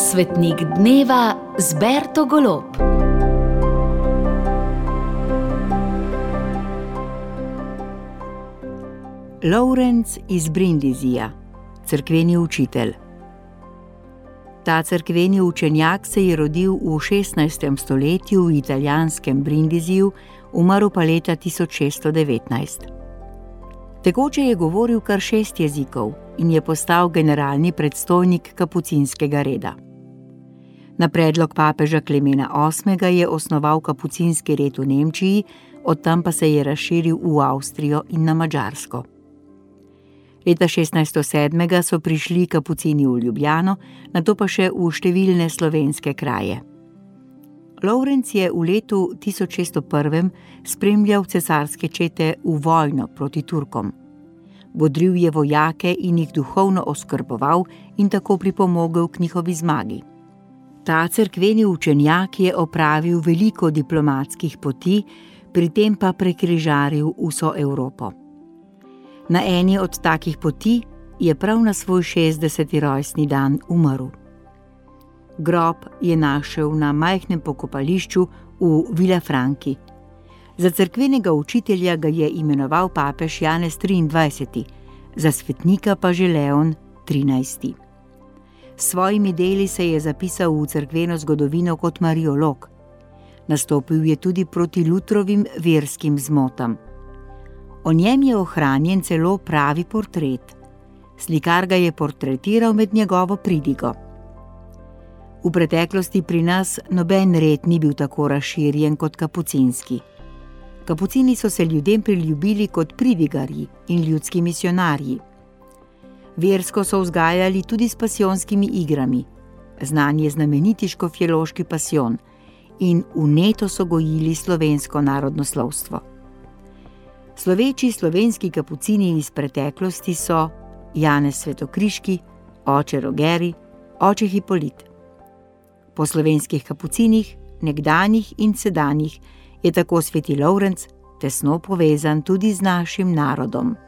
Svetnik dneva z Berto Golob. Lawrence iz Brindizija, cerkveni učitelj. Ta cerkveni učenjak se je rodil v 16. stoletju v italijanskem Brindiziju, umrl pa leta 1619. Tekoče je govoril kar 6 jezikov in je postal generalni predstojnik kapucinskega reda. Na predlog papeža Klemena VIII. Je osnoval kapucinski red v Nemčiji, od tam pa se je razširil v Avstrijo in na Madžarsko. Leta 1607. So prišli kapucini v Ljubljano, nato pa še v številne slovenske kraje. Lawrence je v letu 1601 spremljal cesarske čete v vojno proti Turkom. Bodril je vojake in jih duhovno oskrboval in tako pripomogel k njihovi zmagi. Ta cerkveni učenjak je opravil veliko diplomatskih poti, pri tem pa prekrižaril vso Evropo. Na eni od takih poti je prav na svoj 60. rojstni dan umrl. Grob je našel na majhnem pokopališču v Villafranchi. Za cerkvenega učitelja ga je imenoval papež Janez 23., za svetnika pa že Leon 13. S svojimi deli se je zapisal v cerkveno zgodovino kot mariolog. Nastopil je tudi proti Lutrovim verskim zmotam. O njem je ohranjen celo pravi portret. Slikar ga je portretiral med njegovo pridigo. V preteklosti pri nas noben red ni bil tako razširjen kot kapucinski. Kapucini so se ljudem priljubili kot pridigarji in ljudski misionarji. Versko so vzgajali tudi s pasijonskimi igrami, znan je znameniti škofjeloški pasijon, in vneto so gojili slovensko narodnoslovstvo. Sloveči slovenski kapucini iz preteklosti so Janez Svetokriški, oče Rogeri, oče Hipolit. Po slovenskih kapucinih, nekdanjih in sedanjih, je tako sveti Lawrence tesno povezan tudi z našim narodom.